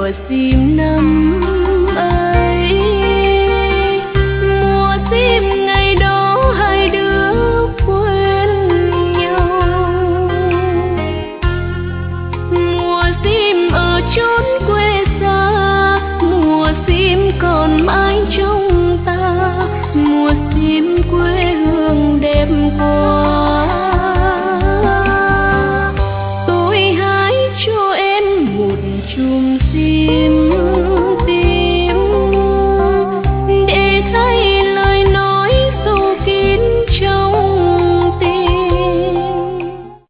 mùa sim năm ấy. Mùa sim ngày đó hai đứa quên nhau. Mùa sim ở chốn quê xa, mùa sim còn mãi trong ta, mùa sim quê hương đẹp quá. Tôi hái cho em một chùm sim